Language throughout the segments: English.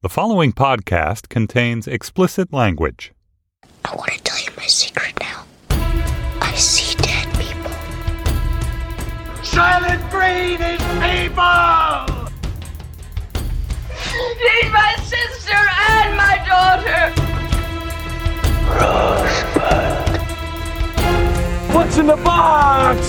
The following podcast contains explicit language. I want to tell you my secret now. I see dead people. Silent Green is people! She's my sister and my daughter! Rosebud. What's in the box?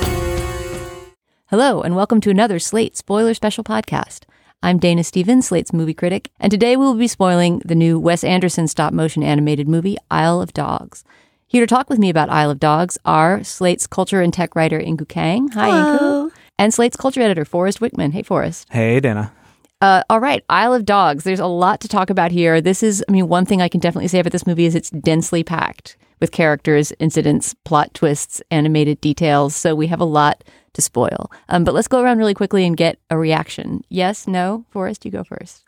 Hello, and welcome to another Slate Spoiler Special podcast. I'm Dana Stevens, Slate's movie critic, and today we will be spoiling the new Wes Anderson stop-motion animated movie, Isle of Dogs. Here to talk with me about Isle of Dogs are Slate's culture and tech writer, Inkoo Kang. Hi, Hello. Inkoo. And Slate's culture editor, Forrest Wickman. Hey, Forrest. Hey, Dana. All right, Isle of Dogs. There's a lot to talk about here. This is, one thing I can definitely say about this movie is it's densely packed with characters, incidents, plot twists, animated details. So we have a lot to spoil. But let's go around really quickly and get a reaction. Yes, no? Forrest, you go first.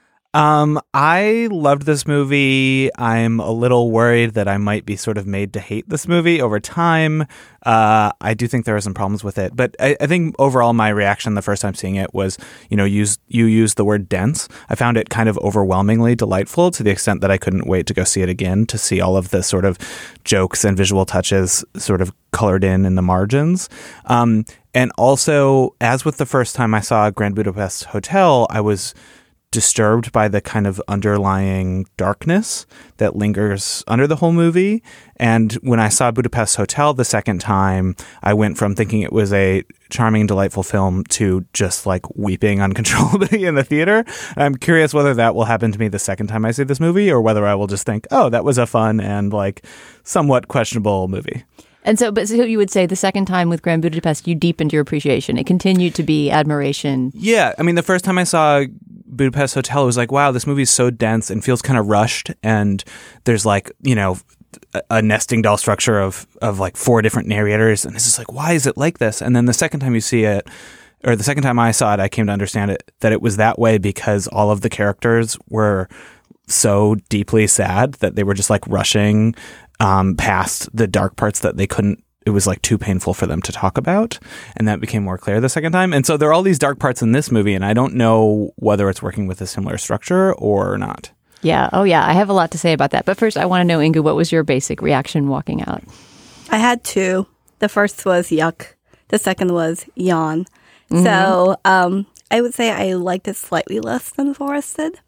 I loved this movie. I'm a little worried that I might be sort of made to hate this movie over time. I do think there are some problems with it, but I think overall my reaction the first time seeing it was, you used the word dense. I found it kind of overwhelmingly delightful to the extent that I couldn't wait to go see it again to see all of the sort of jokes and visual touches sort of colored in the margins. And also, as with the first time I saw Grand Budapest Hotel, I was disturbed by the kind of underlying darkness that lingers under the whole movie. And when I saw Budapest Hotel the second time, I went from thinking it was a charming and delightful film to just like weeping uncontrollably in the theater. I'm curious whether that will happen to me the second time I see this movie or whether I will just think, oh, that was a fun and like somewhat questionable movie. And so you would say the second time with Grand Budapest, you deepened your appreciation. It continued to be admiration. Yeah. I mean, the first time I saw Budapest Hotel, it was like, wow, this movie is so dense and feels kind of rushed. And there's like, a nesting doll structure of like four different narrators. And it's just like, why is it like this? And then the second time you see it, or the second time I saw it, I came to understand it, that it was that way because all of the characters were so deeply sad that they were just like rushing past the dark parts that they couldn't. It was like too painful for them to talk about. And that became more clear the second time. And so there are all these dark parts in this movie, and I don't know whether it's working with a similar structure or not. Yeah. Oh, yeah. I have a lot to say about that. But first, I want to know, Inkoo, what was your basic reaction walking out? I had two. The first was yuck. The second was yawn. Mm-hmm. So I would say I liked it slightly less than Forrest did.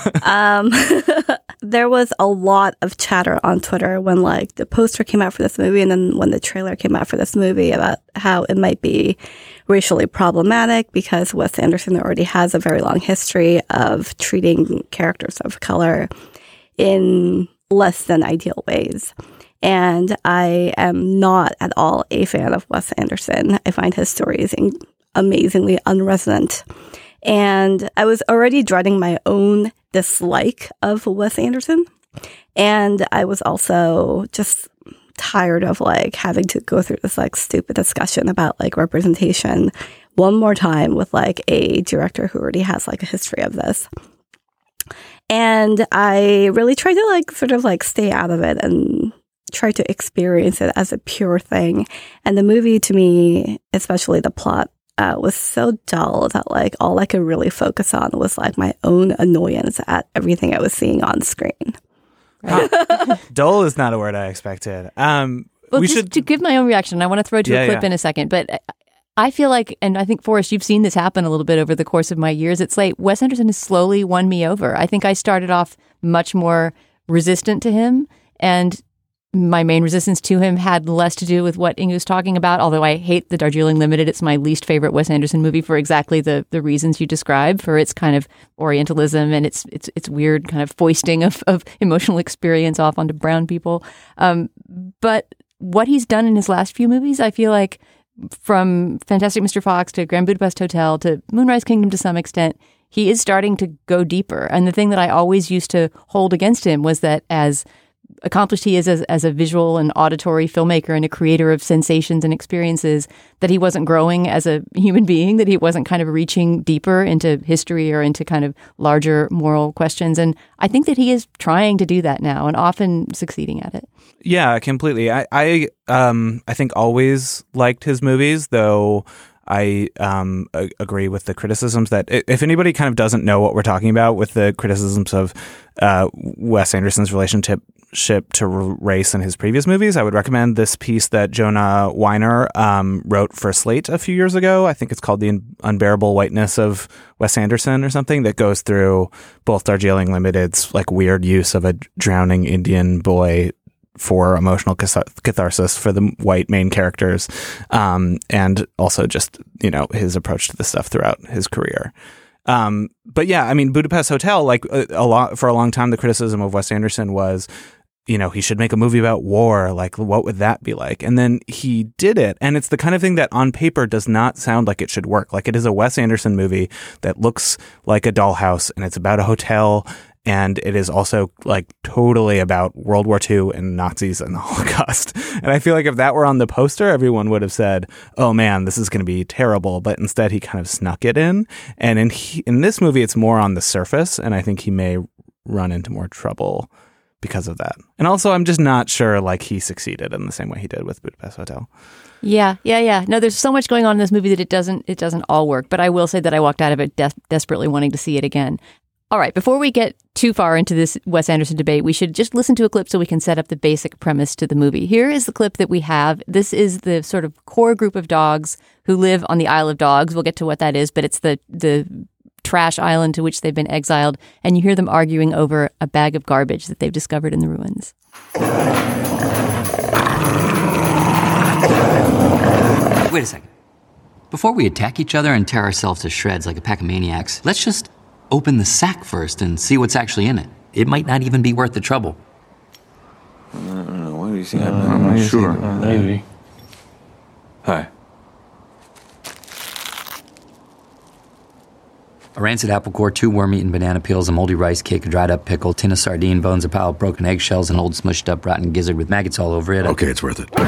There was a lot of chatter on Twitter when like the poster came out for this movie and then when the trailer came out for this movie about how it might be racially problematic because Wes Anderson already has a very long history of treating characters of color in less than ideal ways. And I am not at all a fan of Wes Anderson. I find his stories amazingly unresonant. And I was already dreading my own dislike of Wes Anderson. And I was also just tired of like having to go through this like stupid discussion about like representation one more time with like a director who already has like a history of this. And I really tried to like sort of like stay out of it and try to experience it as a pure thing. And the movie to me, especially the plot, was so dull that like all I could really focus on was like my own annoyance at everything I was seeing on screen. Dull is not a word I expected. To give my own reaction, I want to throw to a clip in a second, but I feel like, and I think, Forrest, you've seen this happen a little bit over the course of my years at Slate, Wes Anderson has slowly won me over. I think I started off much more resistant to him, and my main resistance to him had less to do with what Inkoo's talking about, although I hate The Darjeeling Limited. It's my least favorite Wes Anderson movie for exactly the reasons you described, for its kind of Orientalism and its weird kind of foisting of emotional experience off onto brown people. But what he's done in his last few movies, I feel like, from Fantastic Mr. Fox to Grand Budapest Hotel to Moonrise Kingdom to some extent, he is starting to go deeper. And the thing that I always used to hold against him was that as accomplished he is as a visual and auditory filmmaker and a creator of sensations and experiences, that he wasn't growing as a human being, that he wasn't kind of reaching deeper into history or into kind of larger moral questions. And I think that he is trying to do that now and often succeeding at it. Yeah, completely. I think always liked his movies, though I agree with the criticisms that if anybody kind of doesn't know what we're talking about with the criticisms of Wes Anderson's relationship to race in his previous movies, I would recommend this piece that Jonah Weiner wrote for Slate a few years ago. I think it's called The Unbearable Whiteness of Wes Anderson or something, that goes through both Darjeeling Limited's like weird use of a drowning Indian boy for emotional catharsis for the white main characters, and also just, you know, his approach to this stuff throughout his career. But yeah, I mean, Budapest Hotel, like for a long time, the criticism of Wes Anderson was, you know, he should make a movie about war. Like, what would that be like? And then he did it. And it's the kind of thing that on paper does not sound like it should work. Like, it is a Wes Anderson movie that looks like a dollhouse, and it's about a hotel. And it is also like totally about World War II and Nazis and the Holocaust. And I feel like if that were on the poster, everyone would have said, oh man, this is going to be terrible. But instead he kind of snuck it in. And in this movie, it's more on the surface. And I think he may run into more trouble because of that. And also, I'm just not sure like he succeeded in the same way he did with Budapest Hotel. Yeah. No, there's so much going on in this movie that it doesn't all work. But I will say that I walked out of it desperately wanting to see it again. All right, before we get too far into this Wes Anderson debate, we should just listen to a clip so we can set up the basic premise to the movie. Here is the clip that we have. This is the sort of core group of dogs who live on the Isle of Dogs. We'll get to what that is, but it's the trash island to which they've been exiled. And you hear them arguing over a bag of garbage that they've discovered in the ruins. Wait a second. Before we attack each other and tear ourselves to shreds like a pack of maniacs, let's just open the sack first and see what's actually in it. It might not even be worth the trouble. I don't know. What do you think? I'm not sure. Maybe. Hi. A rancid apple core, 2 worm-eaten banana peels, a moldy rice cake, a dried-up pickle, tin of sardine bones, a pile of broken eggshells, an old smushed-up rotten gizzard with maggots all over it. Okay, it's worth it.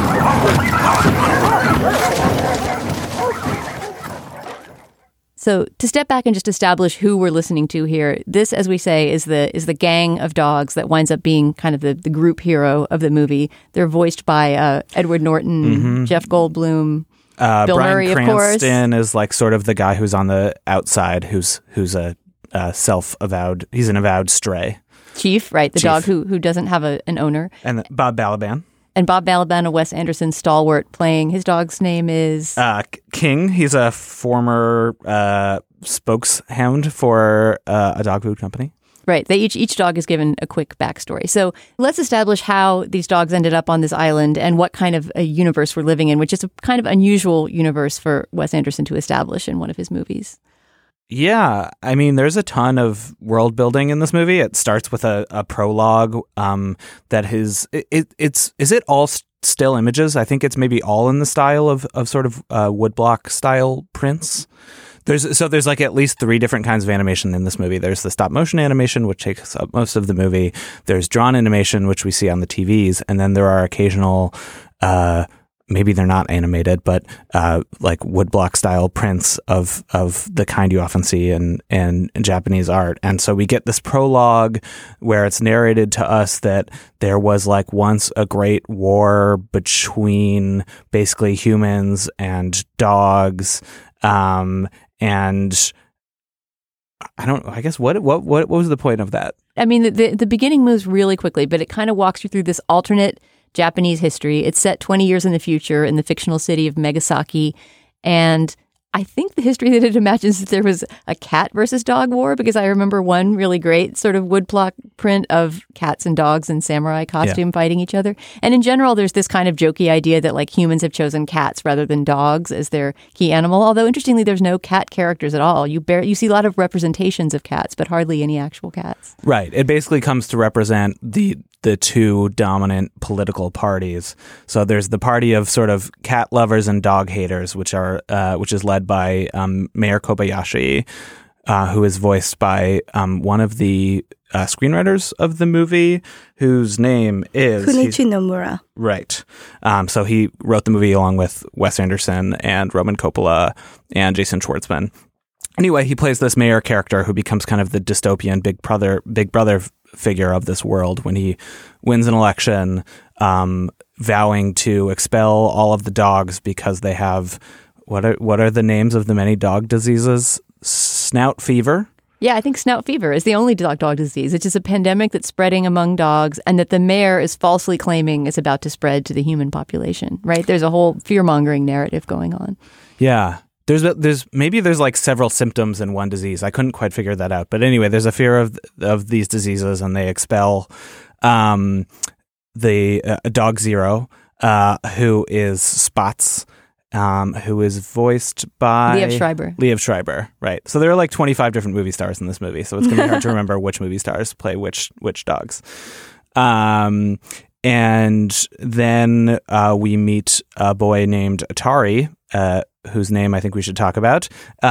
So to step back and just establish who we're listening to here, this, as we say, is the gang of dogs that winds up being kind of the group hero of the movie. They're voiced by Edward Norton, Jeff Goldblum, Bill Bryan Murray, of course. Cranston is like sort of the guy who's on the outside, who's a self-avowed, he's an avowed stray. Chief, right? The dog who doesn't have an owner. And Bob Balaban. And Bob Balaban, a Wes Anderson stalwart, playing his dog's name is King. He's a former spokeshound for a dog food company. Right. Each dog is given a quick backstory. So let's establish how these dogs ended up on this island and what kind of a universe we're living in, which is a kind of unusual universe for Wes Anderson to establish in one of his movies. Yeah, I mean, there's a ton of world building in this movie. It starts with a prologue that is it all still images? I think it's maybe all in the style of sort of woodblock style prints. There's like at least 3 different kinds of animation in this movie. There's the stop motion animation, which takes up most of the movie. There's drawn animation, which we see on the TVs, and then there are occasional maybe they're not animated, but like woodblock style prints of the kind you often see in Japanese art. And so we get this prologue where it's narrated to us that there was like once a great war between basically humans and dogs. And I guess what was the point of that? I mean, the beginning moves really quickly, but it kind of walks you through this alternate Japanese history. It's set 20 years in the future in the fictional city of Megasaki. And I think the history that it imagines that there was a cat versus dog war, because I remember one really great sort of woodblock print of cats and dogs in samurai costume fighting each other. And in general, there's this kind of jokey idea that like humans have chosen cats rather than dogs as their key animal. Although interestingly, there's no cat characters at all. You see a lot of representations of cats, but hardly any actual cats. Right. It basically comes to represent the 2 dominant political parties. So there's the party of sort of cat lovers and dog haters, which is led by Mayor Kobayashi, who is voiced by one of the screenwriters of the movie, whose name is Kunichi Nomura. Right. So he wrote the movie along with Wes Anderson and Roman Coppola and Jason Schwartzman. Anyway, he plays this mayor character who becomes kind of the dystopian big brother figure of this world when he wins an election, vowing to expel all of the dogs because they have What are the names of the many dog diseases? Snout fever. Yeah, I think snout fever is the only dog disease. It's just a pandemic that's spreading among dogs and that the mayor is falsely claiming is about to spread to the human population, right? There's a whole fear-mongering narrative going on. Yeah. There's like several symptoms in one disease. I couldn't quite figure that out. But anyway, there's a fear of these diseases, and they expel Dog Zero, who is Spots, who is voiced by Liev Schreiber, right. So there are like 25 different movie stars in this movie, so it's going to be hard to remember which movie stars play which dogs. And then we meet a boy named Atari, whose name I think we should talk about,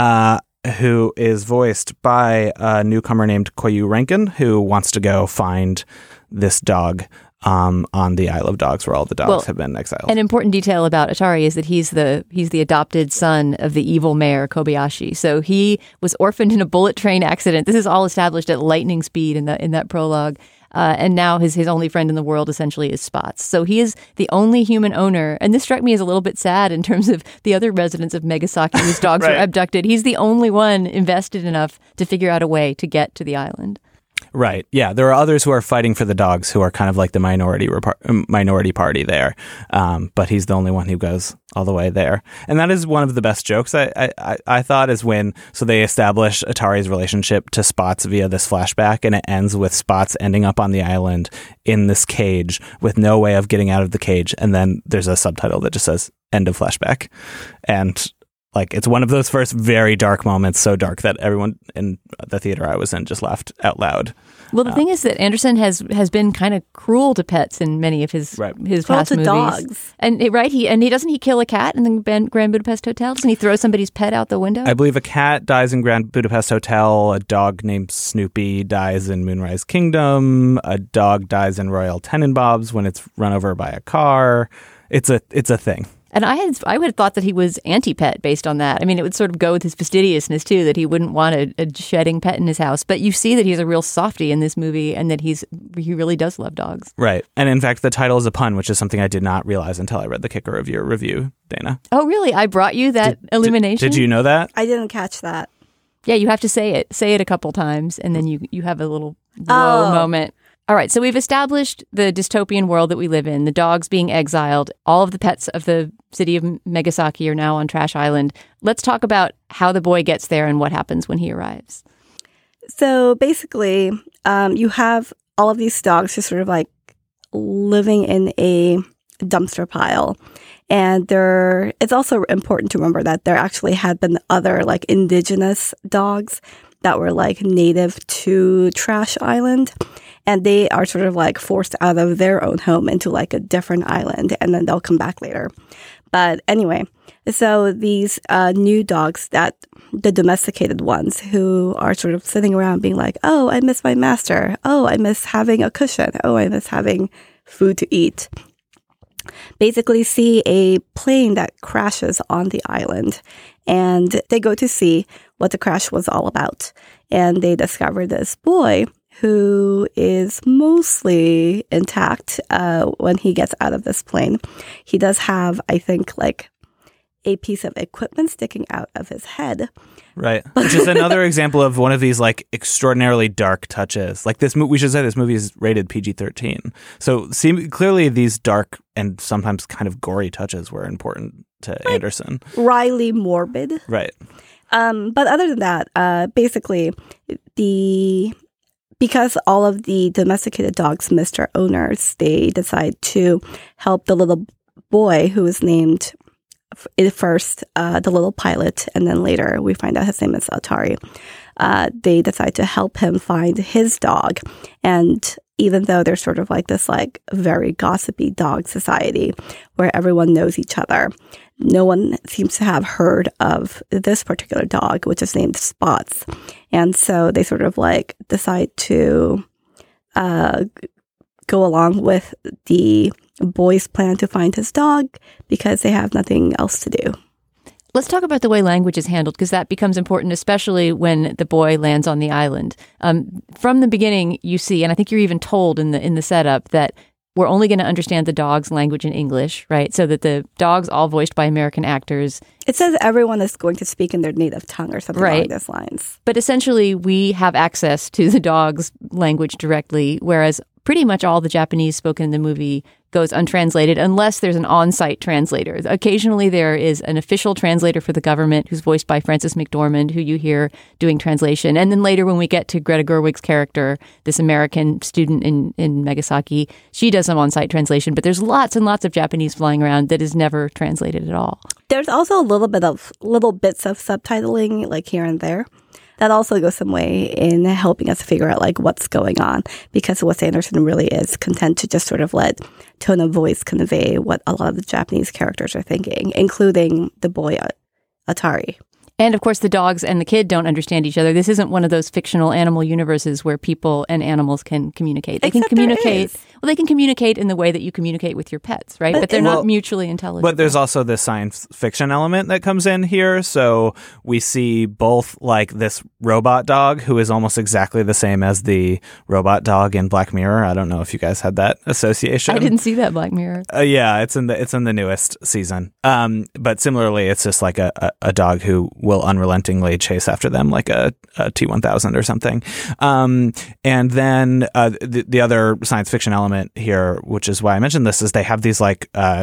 who is voiced by a newcomer named Koyu Rankin, who wants to go find this dog on the Isle of Dogs, where all the dogs have been exiled. An important detail about Atari is that he's the adopted son of the evil mayor Kobayashi. So he was orphaned in a bullet train accident. This is all established at lightning speed in that prologue. And now his only friend in the world essentially is Spots. So he is the only human owner. And this struck me as a little bit sad in terms of the other residents of Megasaki whose dogs were abducted. He's the only one invested enough to figure out a way to get to the island. Right. Yeah. There are others who are fighting for the dogs who are kind of like the minority party there. But he's the only one who goes all the way there. And that is one of the best jokes I thought is when they establish Atari's relationship to Spots via this flashback, and it ends with Spots ending up on the island in this cage with no way of getting out of the cage. And then there's a subtitle that just says end of flashback. And like, it's one of those first very dark moments, so dark that everyone in the theater I was in just laughed out loud. Well, the thing is that Anderson has been kind of cruel to pets in many of his past movies. Dogs. And he kill a cat in the Grand Budapest Hotel? Doesn't he throw somebody's pet out the window? I believe a cat dies in Grand Budapest Hotel. A dog named Snoopy dies in Moonrise Kingdom. A dog dies in Royal Tenenbaums when it's run over by a car. It's a thing. And I would have thought that he was anti-pet based on that. I mean, it would sort of go with his fastidiousness, too, that he wouldn't want a shedding pet in his house. But you see that he's a real softie in this movie and that he really does love dogs. Right. And in fact, the title is a pun, which is something I did not realize until I read the kicker of your review, Dana. Oh, really? I brought you that illumination? Did you know that? I didn't catch that. Yeah, you have to say it. Say it a couple times, and then you have a little whoa moment. All right, so we've established the dystopian world that we live in, the dogs being exiled. All of the pets of the city of Megasaki are now on Trash Island. Let's talk about how the boy gets there and what happens when he arrives. So basically, you have all of these dogs just sort of like living in a dumpster pile. And it's also important to remember that there actually had been other like indigenous dogs that were like native to Trash Island. And they are sort of like forced out of their own home into like a different island, and then they'll come back later. But anyway, so these new dogs, the domesticated ones who are sort of sitting around being like, oh, I miss my master. Oh, I miss having a cushion. Oh, I miss having food to eat. Basically see a plane that crashes on the island, and they go to see what the crash was all about. And they discover this boy who is mostly intact when he gets out of this plane. He does have, I think, like a piece of equipment sticking out of his head. Right. Which is another example of one of these like extraordinarily dark touches. Like this movie, we should say this movie is rated PG-13. So clearly these dark and sometimes kind of gory touches were important to like Anderson. Wryly morbid. Right. But other than that, basically because all of the domesticated dogs missed their owners, they decide to help the little boy who was named first the little pilot, and then later we find out his name is Atari. They decide to help him find his dog. And even though there's sort of like this like very gossipy dog society where everyone knows each other, no one seems to have heard of this particular dog, which is named Spots. And so they sort of like decide to go along with the boy's plan to find his dog because they have nothing else to do. Let's talk about the way language is handled, because that becomes important, especially when the boy lands on the island. From the beginning, you see, and I think you're even told in the setup, that we're only going to understand the dog's language in English, right? So that the dog's all voiced by American actors. It says everyone is going to speak in their native tongue or something along those lines. But essentially, we have access to the dog's language directly, whereas pretty much all the Japanese spoken in the movie goes untranslated unless there's an on-site translator. Occasionally there is an official translator for the government who's voiced by Frances McDormand, who you hear doing translation. And then later when we get to Greta Gerwig's character, this American student in Megasaki, she does some on-site translation. But there's lots and lots of Japanese flying around that is never translated at all. There's also a little bits of subtitling like here and there. That also goes some way in helping us figure out like what's going on, because Wes Anderson really is content to just sort of let tone of voice convey what a lot of the Japanese characters are thinking, including the boy Atari. And of course, the dogs and the kid don't understand each other. This isn't one of those fictional animal universes where people and animals can communicate. They can communicate. Well, they can communicate in the way that you communicate with your pets, right? But they're not mutually intelligible. But there's also this science fiction element that comes in here. So we see both like this robot dog who is almost exactly the same as the robot dog in Black Mirror. I don't know if you guys had that association. I didn't see that Black Mirror. Yeah, it's in the newest season. But similarly, it's just like a dog who will unrelentingly chase after them like a T-1000 or something. And then the other science fiction element here, which is why I mentioned this, is they have these like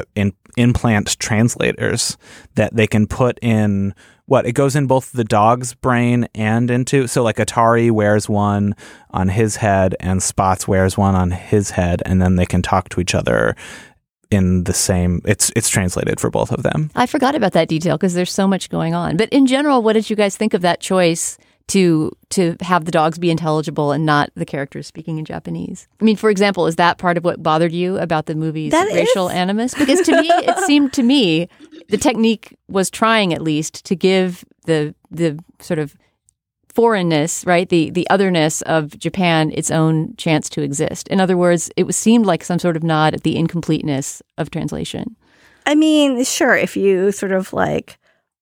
implant translators that they can put in. It goes in both the dog's brain and into, so like Atari wears one on his head and Spots wears one on his head, and then they can talk to each other in the same, it's translated for both of them. I forgot about that detail because there's so much going on. But in general, what did you guys think of that choice to have the dogs be intelligible and not the characters speaking in Japanese? I mean, for example, is that part of what bothered you about the movie's racial animus? Because to me, it seemed to me the technique was trying at least to give the sort of foreignness, right, the otherness of Japan its own chance to exist. In other words, it seemed like some sort of nod at the incompleteness of translation. I mean, sure, if you sort of like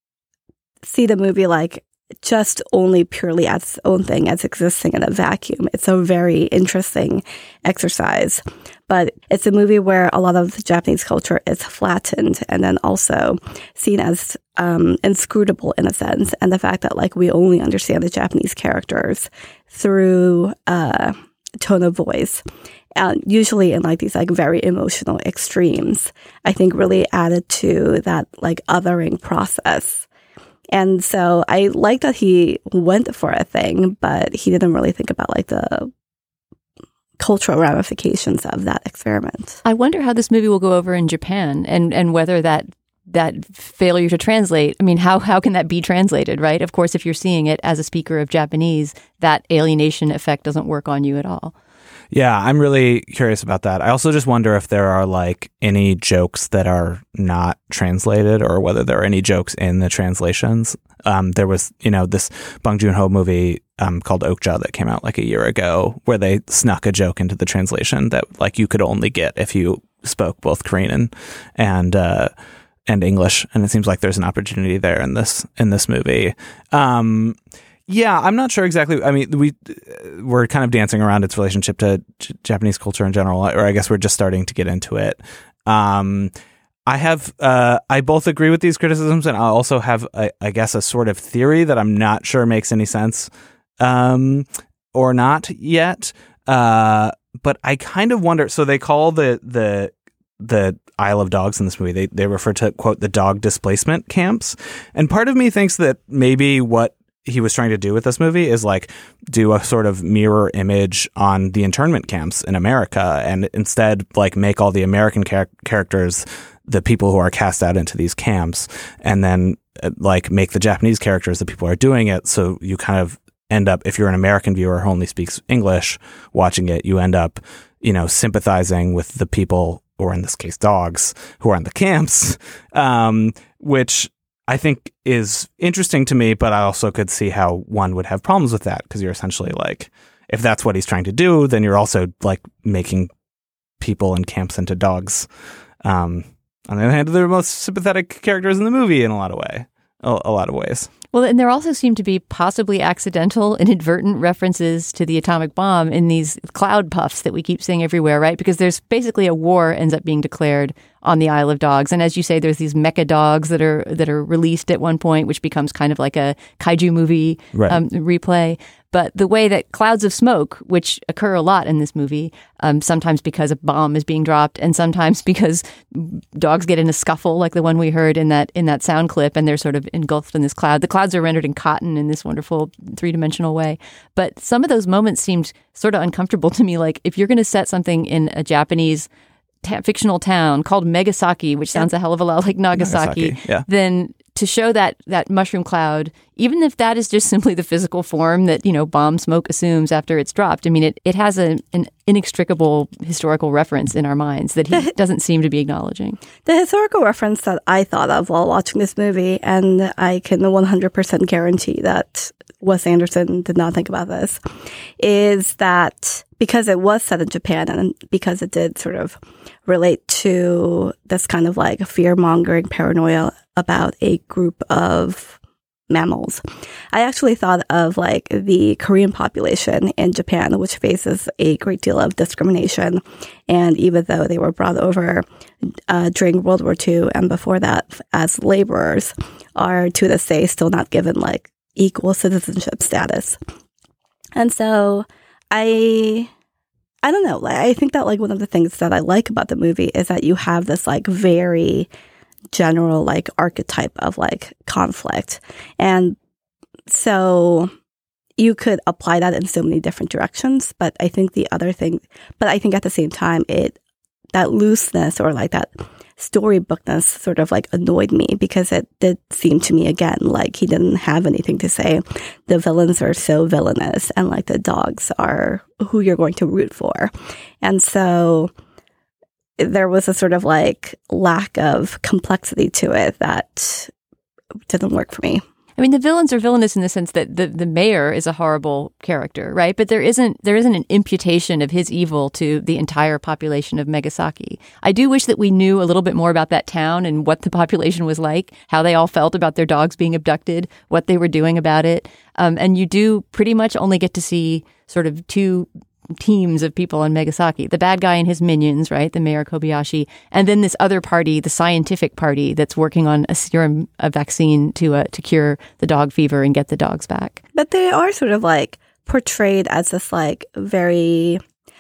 see the movie like just only purely as its own thing, as existing in a vacuum, it's a very interesting exercise. But it's a movie where a lot of the Japanese culture is flattened and then also seen as inscrutable in a sense. And the fact that like we only understand the Japanese characters through tone of voice, usually in like these like very emotional extremes, I think really added to that like othering process. And so I like that he went for a thing, but he didn't really think about like the cultural ramifications of that experiment. I wonder how this movie will go over in Japan and whether that failure to translate, I mean, how can that be translated, right? Of course, if you're seeing it as a speaker of Japanese, that alienation effect doesn't work on you at all. Yeah, I'm really curious about that. I also just wonder if there are like any jokes that are not translated or whether there are any jokes in the translations. There was, this Bong Joon-ho movie called Okja that came out like a year ago where they snuck a joke into the translation that like you could only get if you spoke both Korean and English. And it seems like there's an opportunity there in this movie. Yeah, I'm not sure exactly. I mean, we're kind of dancing around its relationship to Japanese culture in general, or I guess we're just starting to get into it. I both agree with these criticisms, and I also have, I guess, a sort of theory that I'm not sure makes any sense or not yet. But I kind of wonder. So they call the Isle of Dogs in this movie, they refer to, quote, the dog displacement camps. And part of me thinks that maybe what he was trying to do with this movie is like do a sort of mirror image on the internment camps in America, and instead like make all the American characters the people who are cast out into these camps, and then like make the Japanese characters the people who are doing it. So you kind of end up, if you're an American viewer who only speaks English watching it, you end up, sympathizing with the people, or in this case, dogs, who are in the camps, which I think is interesting to me, but I also could see how one would have problems with that, because you're essentially like, if that's what he's trying to do, then you're also like making people in camps into dogs. On the other hand, they're the most sympathetic characters in the movie in a lot of ways. Well, and there also seem to be possibly accidental, inadvertent references to the atomic bomb in these cloud puffs that we keep seeing everywhere, right? Because there's basically a war ends up being declared on the Isle of Dogs. And as you say, there's these mecha dogs that are released at one point, which becomes kind of like a kaiju movie replay. But the way that clouds of smoke, which occur a lot in this movie, sometimes because a bomb is being dropped and sometimes because dogs get in a scuffle like the one we heard in that sound clip and they're sort of engulfed in this cloud. The clouds are rendered in cotton in this wonderful three-dimensional way. But some of those moments seemed sort of uncomfortable to me. Like if you're going to set something in a Japanese fictional town called Megasaki, which sounds a hell of a lot like Nagasaki, then to show that mushroom cloud, even if that is just simply the physical form that, bomb smoke assumes after it's dropped, I mean, it has an inextricable historical reference in our minds that he doesn't seem to be acknowledging. The historical reference that I thought of while watching this movie, and I can 100% guarantee that Wes Anderson did not think about this, is that because it was set in Japan and because it did sort of relate to this kind of like fear-mongering paranoia about a group of mammals, I actually thought of like the Korean population in Japan, which faces a great deal of discrimination. And even though they were brought over during World War II and before that as laborers, are to this day still not given like equal citizenship status. And so I don't know, like, I think that like one of the things that I like about the movie is that you have this like very general like archetype of like conflict. And so you could apply that in so many different directions. But I think at the same time, that looseness or like that storybookness sort of like annoyed me because it did seem to me again like he didn't have anything to say. The villains are so villainous and like the dogs are who you're going to root for. And so there was a sort of like lack of complexity to it that didn't work for me. I mean, the villains are villainous in the sense that the mayor is a horrible character, right? But there isn't an imputation of his evil to the entire population of Megasaki. I do wish that we knew a little bit more about that town and what the population was like, how they all felt about their dogs being abducted, what they were doing about it. And you do pretty much only get to see sort of two teams of people on Megasaki. The bad guy and his minions, right? The Mayor Kobayashi. And then this other party, the scientific party that's working on a vaccine to cure the dog fever and get the dogs back. But they are sort of like portrayed as this like they're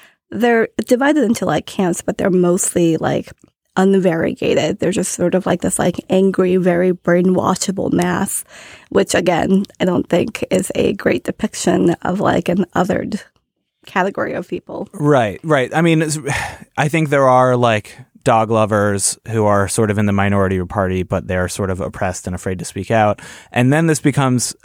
divided into like camps, but they're mostly like unvariegated. They're just sort of like this like angry, very brainwashable mass, which again, I don't think is a great depiction of like an othered category of people. Right. I mean, I think there are like dog lovers who are sort of in the minority party, but they're sort of oppressed and afraid to speak out. And then this becomes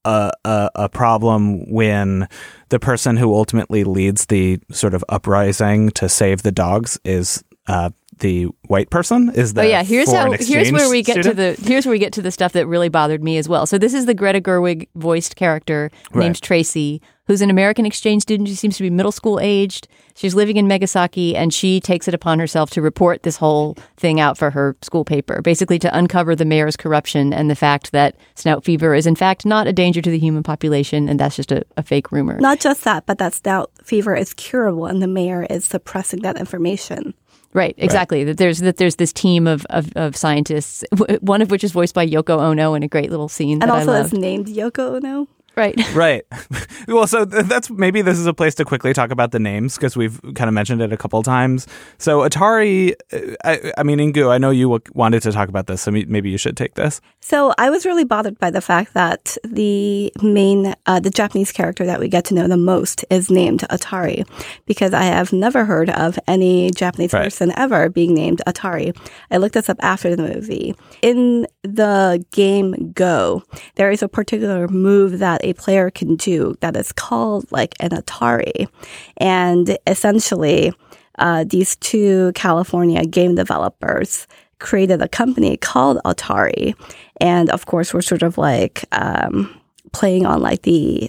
a problem when the person who ultimately leads the sort of uprising to save the dogs is the white person. Is the here's where we get to the stuff that really bothered me as well. So this is the Greta Gerwig voiced character named Tracy, who's an American exchange student. She seems to be middle school aged. She's living in Megasaki, and she takes it upon herself to report this whole thing out for her school paper, basically to uncover the mayor's corruption and the fact that snout fever is in fact not a danger to the human population, and that's just a fake rumor. Not just that, but that snout fever is curable, and the mayor is suppressing that information. Right, exactly. Right. That there's this team of scientists, one of which is voiced by Yoko Ono in a great little scene. And that also I loved. is named Yoko Ono. Right. Well, so maybe this is a place to quickly talk about the names because we've kind of mentioned it a couple of times. So Atari, I mean, Inkoo, I know you wanted to talk about this, so maybe you should take this. So I was really bothered by the fact that the Japanese character that we get to know the most is named Atari, because I have never heard of any Japanese person ever being named Atari. I looked this up after the movie. In the game Go, there is a particular move that a player can do that is called like an Atari. And essentially, these two California game developers created a company called Atari. And of course, we're sort of like playing on like the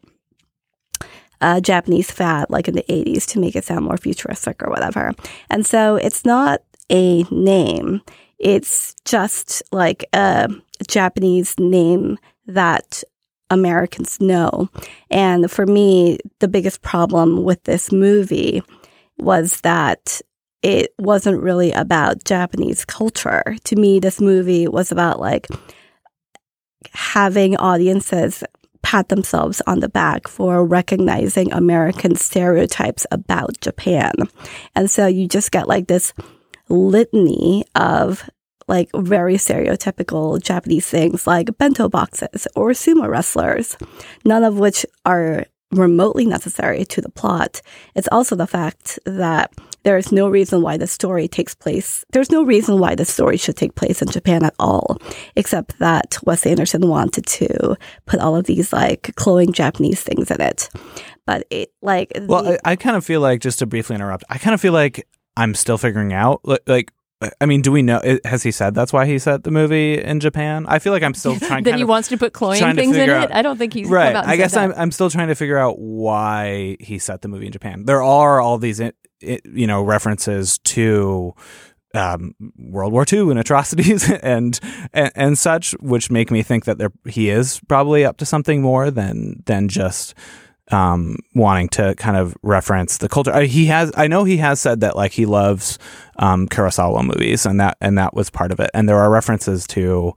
Japanese fad like in the 80s to make it sound more futuristic or whatever. And so it's not a name. It's just like a Japanese name that Americans know. And for me, the biggest problem with this movie was that it wasn't really about Japanese culture. To me, this movie was about like having audiences pat themselves on the back for recognizing American stereotypes about Japan. And so you just get like this litany of like very stereotypical Japanese things like bento boxes or sumo wrestlers, none of which are remotely necessary to the plot. It's also the fact that there is no reason why the story takes place. There's no reason why the story should take place in Japan at all, except that Wes Anderson wanted to put all of these like cloying Japanese things in it. But it like... Well, I kind of feel like, just to briefly interrupt, I kind of feel like I'm still figuring out, like, I mean, do we know, has he said that's why he set the movie in Japan? I feel like I'm still trying that he wants to put cloying things in it? I don't think he's right. come out and I guess said that. I'm still trying to figure out why he set the movie in Japan. There are all these, references to World War II and atrocities and such, which make me think that he is probably up to something more than just wanting to kind of reference the culture. I know he has said that like he loves Kurosawa movies, and that was part of it. And there are references to,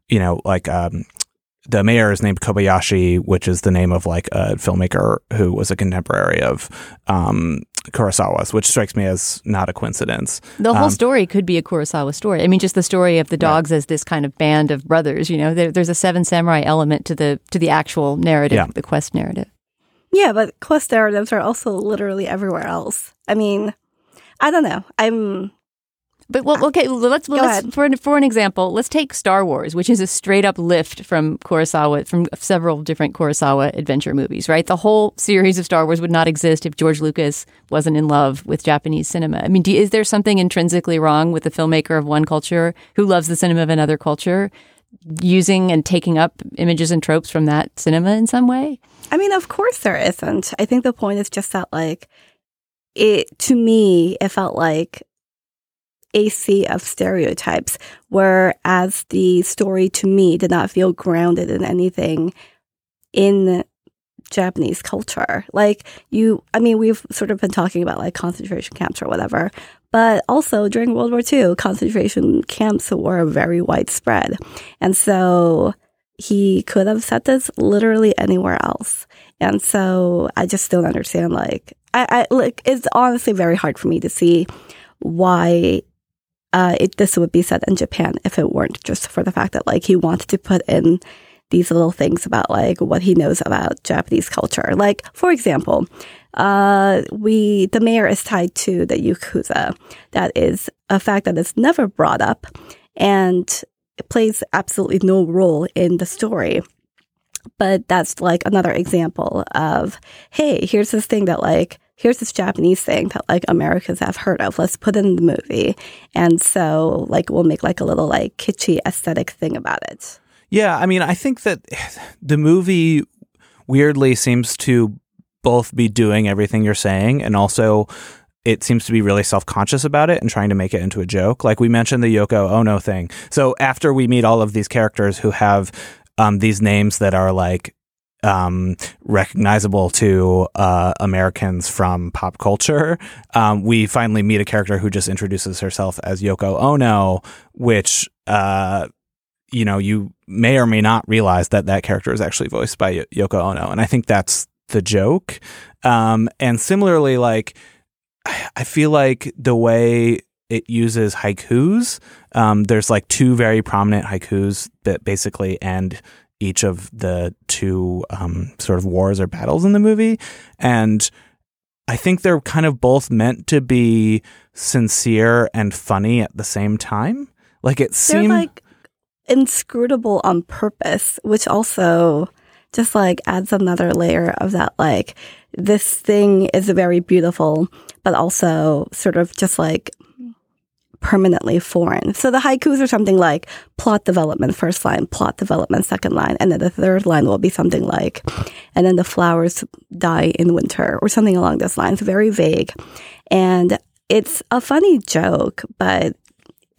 the mayor is named Kobayashi, which is the name of like a filmmaker who was a contemporary of Kurosawa's, which strikes me as not a coincidence. The whole story could be a Kurosawa story. I mean, just the story of the dogs as this kind of band of brothers. There's a Seven Samurai element to the actual narrative, the quest narrative. Yeah, but quest narratives are also literally everywhere else. I mean, I don't know. But well, okay. Let's for an example, let's take Star Wars, which is a straight up lift from Kurosawa, from several different Kurosawa adventure movies. Right, the whole series of Star Wars would not exist if George Lucas wasn't in love with Japanese cinema. I mean, is there something intrinsically wrong with the filmmaker of one culture who loves the cinema of another culture, using and taking up images and tropes from that cinema in some way? I mean, of course there isn't. I think the point is just that, like, to me, it felt like a sea of stereotypes, whereas the story to me did not feel grounded in anything in Japanese culture. Like, we've sort of been talking about like concentration camps or whatever, but also during World War II, concentration camps were very widespread. And so he could have set this literally anywhere else. And so I just don't understand, like, it's honestly very hard for me to see why this would be set in Japan if it weren't just for the fact that, like, he wanted to put in these little things about, like, what he knows about Japanese culture. Like, for example, the mayor is tied to the Yakuza. That is a fact that is never brought up, and it plays absolutely no role in the story. But that's like another example of, hey, here's this thing that like, here's this Japanese thing that like Americans have heard of. Let's put it in the movie. And so like, we'll make like a little like kitschy aesthetic thing about it. Yeah. I mean, I think that the movie weirdly seems to both be doing everything you're saying, and also it seems to be really self-conscious about it and trying to make it into a joke. Like we mentioned the Yoko Ono thing. So after we meet all of these characters who have these names that are like recognizable to Americans from pop culture, we finally meet a character who just introduces herself as Yoko Ono, which you may or may not realize that character is actually voiced by Yoko Ono, and I think that's the joke. And similarly, like, I feel like the way it uses haikus, there's like two very prominent haikus that basically end each of the two sort of wars or battles in the movie. And I think they're kind of both meant to be sincere and funny at the same time. Like it seems like inscrutable on purpose, which also just like adds another layer of that, like, this thing is very beautiful, but also sort of just like permanently foreign. So the haikus are something like plot development, first line, plot development, second line, and then the third line will be something like, and then the flowers die in winter, or something along those lines. Very vague. And it's a funny joke, but it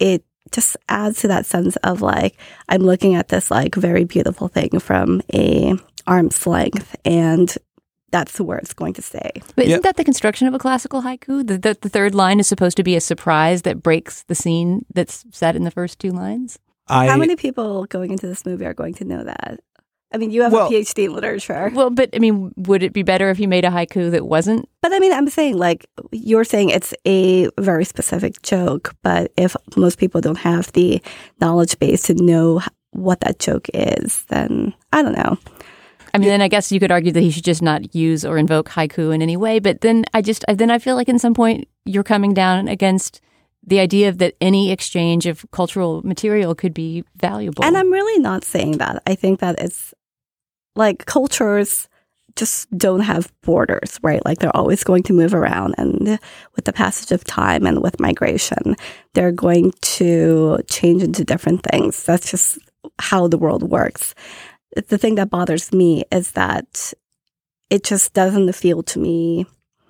just adds to that sense of like, I'm looking at this like very beautiful thing from a arm's length, and that's where it's going to stay. But isn't that the construction of a classical haiku? The third line is supposed to be a surprise that breaks the scene that's set in the first two lines? How many people going into this movie are going to know that? I mean, you have a PhD in literature. Well, but I mean, would it be better if you made a haiku that wasn't? But I mean, I'm saying like, you're saying it's a very specific joke, but if most people don't have the knowledge base to know what that joke is, then I don't know. I mean, then I guess you could argue that he should just not use or invoke haiku in any way. But then I feel like in some point you're coming down against the idea that any exchange of cultural material could be valuable. And I'm really not saying that. I think that it's like cultures just don't have borders, right? Like they're always going to move around, and with the passage of time and with migration, they're going to change into different things. That's just how the world works. The thing that bothers me is that it just doesn't feel to me,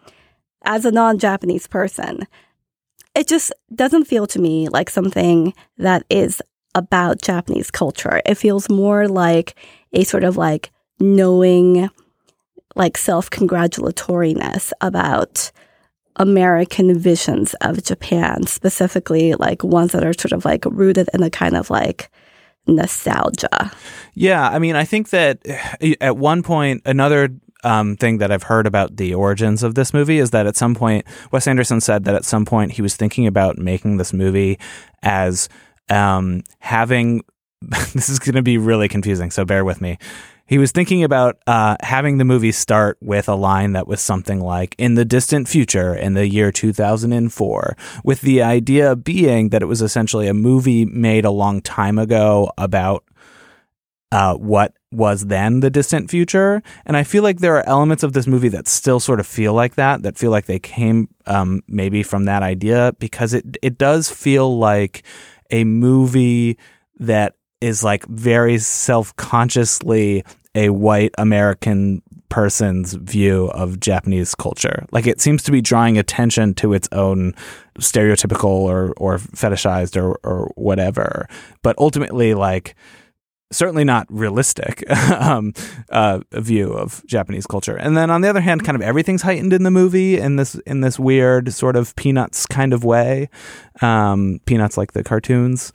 as a non-Japanese person, it just doesn't feel to me like something that is about Japanese culture. It feels more like a sort of like knowing, like self-congratulatoriness about American visions of Japan, specifically like ones that are sort of like rooted in a kind of like nostalgia. Yeah, I mean, I think that at one point, another thing that I've heard about the origins of this movie is that at some point, Wes Anderson said that at some point he was thinking about making this movie as having, this is going to be really confusing, so bear with me. He was thinking about having the movie start with a line that was something like, in the distant future, in the year 2004, with the idea being that it was essentially a movie made a long time ago about what was then the distant future. And I feel like there are elements of this movie that still sort of feel like that feel like they came maybe from that idea, because it does feel like a movie that is like very self-consciously a white American person's view of Japanese culture. Like it seems to be drawing attention to its own stereotypical or fetishized or whatever. But ultimately, like, certainly not realistic view of Japanese culture. And then on the other hand, kind of everything's heightened in the movie in this weird sort of Peanuts kind of way. Peanuts like the cartoons.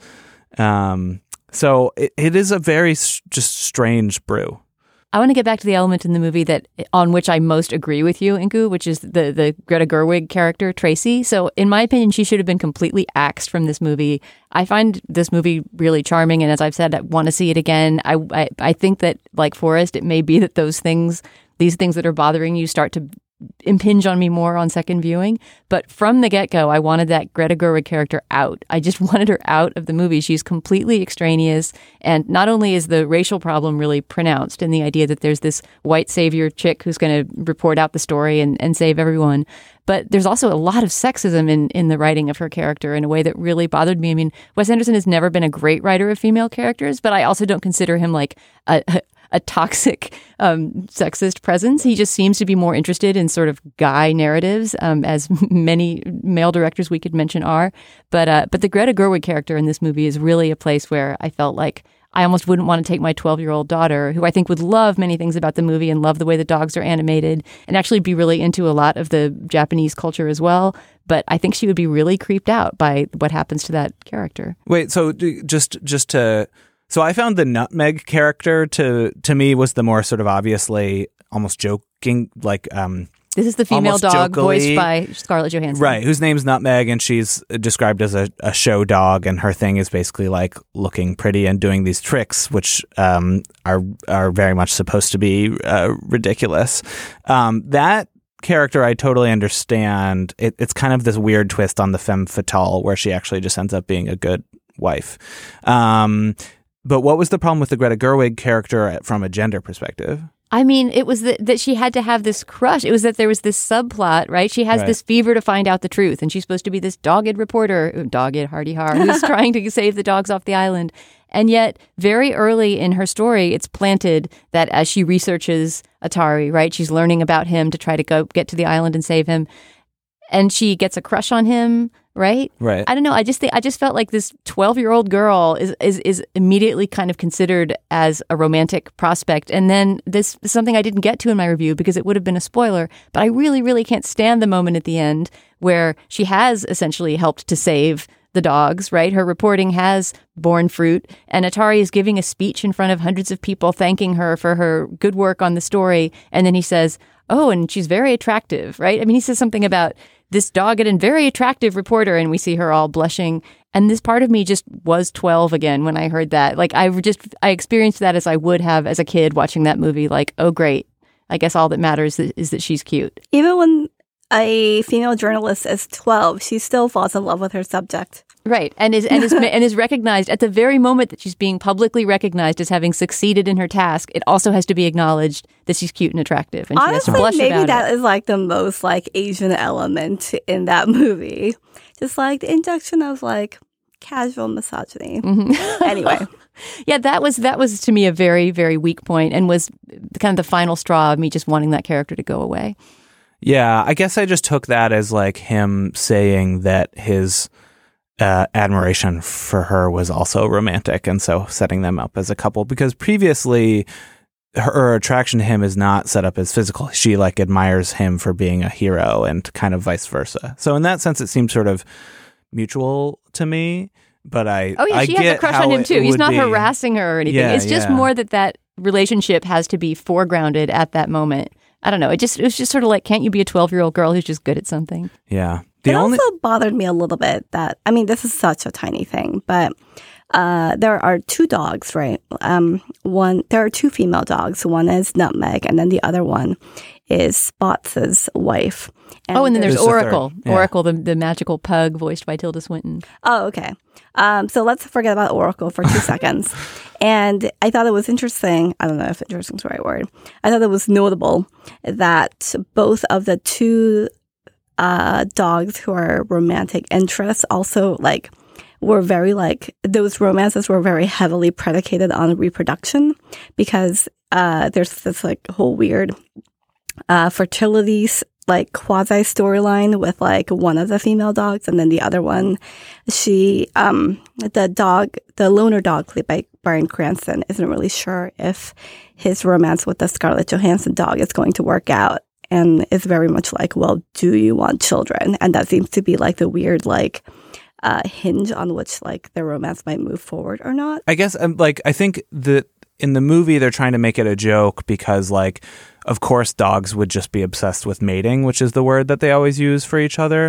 So it is a very just strange brew. I want to get back to the element in the movie that on which I most agree with you, Inku, which is the Greta Gerwig character, Tracy. So in my opinion, she should have been completely axed from this movie. I find this movie really charming, and as I've said, I want to see it again. I think that, like Forrest, it may be that these things that are bothering you start to impinge on me more on second viewing. But from the get-go, I wanted that Greta Gerwig character out. I just wanted her out of the movie. She's completely extraneous. And not only is the racial problem really pronounced in the idea that there's this white savior chick who's going to report out the story and save everyone, but there's also a lot of sexism in the writing of her character in a way that really bothered me. I mean, Wes Anderson has never been a great writer of female characters, but I also don't consider him like a toxic sexist presence. He just seems to be more interested in sort of guy narratives, as many male directors we could mention are. But the Greta Gerwig character in this movie is really a place where I felt like I almost wouldn't want to take my 12-year-old daughter, who I think would love many things about the movie and love the way the dogs are animated and actually be really into a lot of the Japanese culture as well. But I think she would be really creeped out by what happens to that character. Wait, so just to... So I found the Nutmeg character to me was the more sort of obviously almost joking, like this is the female dog jokily, voiced by Scarlett Johansson, right? Whose name's Nutmeg, and she's described as a show dog, and her thing is basically like looking pretty and doing these tricks, which are very much supposed to be ridiculous. That character I totally understand. It's kind of this weird twist on the femme fatale where she actually just ends up being a good wife. But what was the problem with the Greta Gerwig character from a gender perspective? I mean, it was that she had to have this crush. It was that there was this subplot, right? She has this fever to find out the truth, and she's supposed to be this dogged reporter, dogged hardy har, who's trying to save the dogs off the island. And yet, very early in her story, it's planted that as she researches Atari, right, she's learning about him to try to go get to the island and save him. And she gets a crush on him, right? Right. I don't know. I just felt like this 12-year-old girl is immediately kind of considered as a romantic prospect. And then this is something I didn't get to in my review because it would have been a spoiler, but I really, really can't stand the moment at the end where she has essentially helped to save the dogs, right? Her reporting has borne fruit, and Atari is giving a speech in front of hundreds of people thanking her for her good work on the story. And then he says, oh, and she's very attractive, right? I mean, he says something about this dogged and very attractive reporter, and we see her all blushing. And this part of me just was 12 again when I heard that. Like, I experienced that as I would have as a kid watching that movie, like, oh, great. I guess all that matters is that she's cute. Even when a female journalist is 12, she still falls in love with her subject. Right, and is recognized at the very moment that she's being publicly recognized as having succeeded in her task. It also has to be acknowledged that she's cute and attractive, and honestly, she has to blush maybe about that it. is like the most like Asian element in that movie, just like the injection of like casual misogyny. Mm-hmm. Anyway. Yeah, that was to me a very, very weak point, and was kind of the final straw of me just wanting that character to go away. Yeah, I guess I just took that as like him saying that his admiration for her was also romantic, and so setting them up as a couple, because previously her attraction to him is not set up as physical. She like admires him for being a hero and kind of vice versa. So in that sense, it seems sort of mutual to me. But she has a crush on him too. He's not harassing her or anything. Yeah, it's just more that relationship has to be foregrounded at that moment. I don't know. It was just sort of like, can't you be a 12-year-old girl who's just good at something? Yeah. It also bothered me a little bit that, I mean, this is such a tiny thing, but there are two dogs, right? There are two female dogs. One is Nutmeg, and then the other one is Spots' wife. And then there's Oracle. Yeah. Oracle, the magical pug voiced by Tilda Swinton. Oh, okay. So let's forget about Oracle for 2 seconds. And I thought it was interesting. I don't know if interesting is the right word. I thought it was notable that both of the two dogs who are romantic interests also like were very like those romances were very heavily predicated on reproduction, because there's this like whole weird fertility like quasi storyline with like one of the female dogs, and then the other one, the loner dog played by Bryan Cranston isn't really sure if his romance with the Scarlett Johansson dog is going to work out. And it's very much like, well, do you want children? And that seems to be like the weird, like, hinge on which, like, their romance might move forward or not. I guess, I think that in the movie, they're trying to make it a joke because, like, of course, dogs would just be obsessed with mating, which is the word that they always use for each other.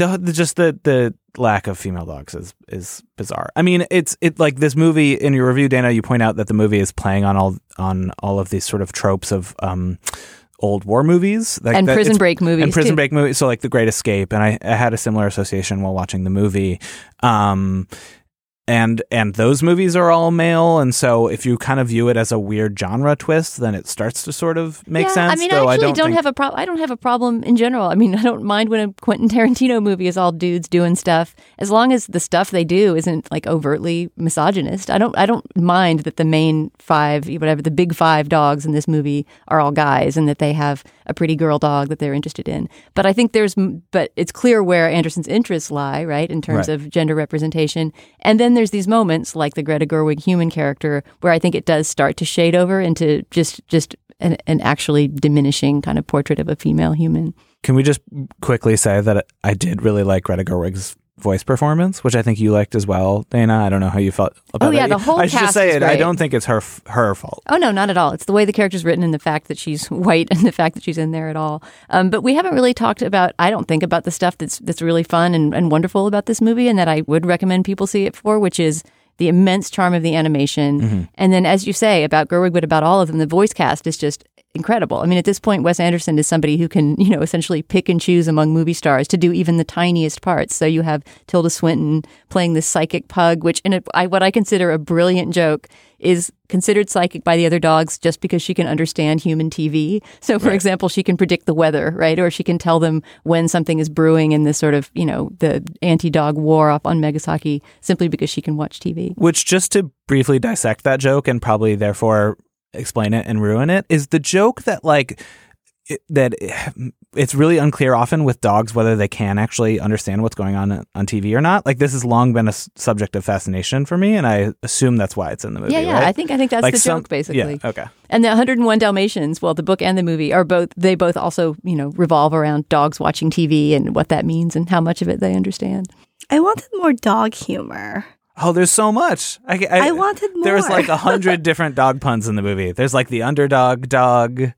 The lack of female dogs is bizarre. I mean, it's like this movie in your review, Dana, you point out that the movie is playing on all of these sort of tropes of old war movies, like and prison break movies, so like The Great Escape, and I had a similar association while watching the movie. And those movies are all male, and so if you kind of view it as a weird genre twist, then it starts to sort of make sense. I mean, I don't have a problem. I don't have a problem in general. I mean, I don't mind when a Quentin Tarantino movie is all dudes doing stuff, as long as the stuff they do isn't like overtly misogynist. I don't mind that the main the big five dogs in this movie are all guys, and that they have a pretty girl dog that they're interested in. But I think but it's clear where Anderson's interests lie, right, in terms of gender representation. And then there's these moments like the Greta Gerwig human character where I think it does start to shade over into just an actually diminishing kind of portrait of a female human. Can we just quickly say that I did really like Greta Gerwig's voice performance, which I think you liked as well, Dana. I don't know how you felt about it. Oh yeah, the whole cast I should just say is it. Great. I don't think it's her fault. Oh no, not at all. It's the way the character's written and the fact that she's white and the fact that she's in there at all. But we haven't really talked about, I don't think, about the stuff that's really fun and wonderful about this movie, and that I would recommend people see it for, which is the immense charm of the animation. Mm-hmm. And then, as you say, about Gerwig, but about all of them, the voice cast is just incredible. I mean, at this point, Wes Anderson is somebody who can, essentially pick and choose among movie stars to do even the tiniest parts. So you have Tilda Swinton playing this psychic pug, which in what I consider a brilliant joke is considered psychic by the other dogs just because she can understand human TV. So, for example, she can predict the weather, right? Or she can tell them when something is brewing in this sort of, the anti-dog war up on Megasaki simply because she can watch TV. Which, just to briefly dissect that joke and probably therefore explain it and ruin it, is the joke that, like, it's really unclear often with dogs whether they can actually understand what's going on TV or not. Like, this has long been a subject of fascination for me, and I assume that's why it's in the movie. Yeah, right? I think that's like the joke, basically. Yeah, okay. And the 101 Dalmatians, well, the book and the movie they both also, revolve around dogs watching TV and what that means and how much of it they understand. I wanted more dog humor. Oh, there's so much. I wanted more. There's like 100 different dog puns in the movie. There's like the underdog dog.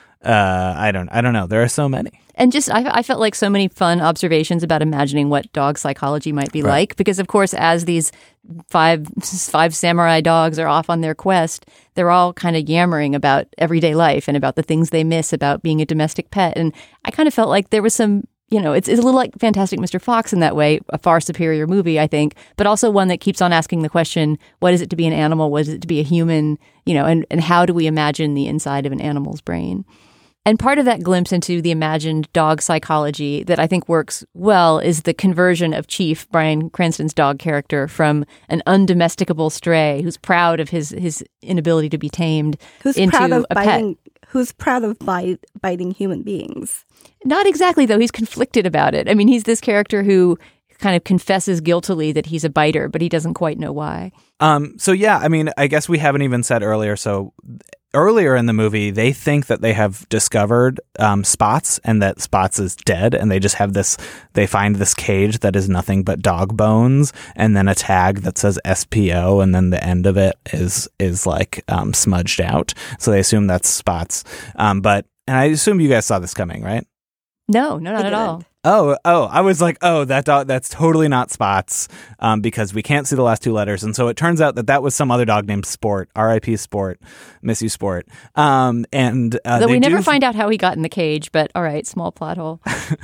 I don't know. There are so many. And just, I felt like so many fun observations about imagining what dog psychology might be like. Because, of course, as these five samurai dogs are off on their quest, they're all kind of yammering about everyday life and about the things they miss about being a domestic pet. And I kind of felt like there was some, it's a little like Fantastic Mr. Fox in that way, a far superior movie, I think, but also one that keeps on asking the question, what is it to be an animal? What is it to be a human? And how do we imagine the inside of an animal's brain? And part of that glimpse into the imagined dog psychology that I think works well is the conversion of Chief, Bryan Cranston's dog character, from an undomesticable stray who's proud of his inability to be tamed into a pet. Who's proud of biting human beings. Not exactly, though. He's conflicted about it. I mean, he's this character who kind of confesses guiltily that he's a biter, but he doesn't quite know why. So, yeah, I mean, I guess we haven't even said earlier. So earlier in the movie, they think that they have discovered Spots and that Spots is dead. And they just have they find this cage that is nothing but dog bones and then a tag that says SPO. And then the end of it is like smudged out. So they assume that's Spots. And I assume you guys saw this coming, right? No, not at all. Oh, I was like, that dog, that's totally not Spots, because we can't see the last two letters. And so it turns out that was some other dog named Sport, R.I.P. Sport, miss you Sport. Though we never find out how he got in the cage, but all right, small plot hole.